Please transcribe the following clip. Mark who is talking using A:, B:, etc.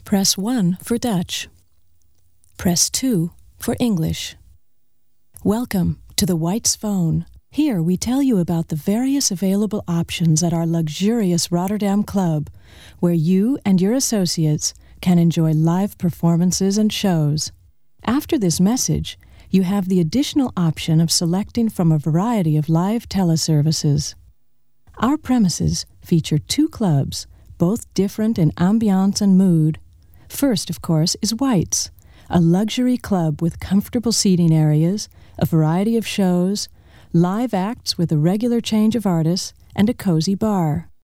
A: Press 1 for Dutch. Press 2 for English. Welcome to the White's Phone. Here we tell you about the various available options at our luxurious Rotterdam Club, where you and your associates can enjoy live performances and shows. After this message, you have the additional option of selecting from a variety of live teleservices. Our premises feature 2 clubs, both different in ambiance and mood. First, of course, is White's, a luxury club with comfortable seating areas, a variety of shows, live acts with a regular change of artists, and a cozy bar.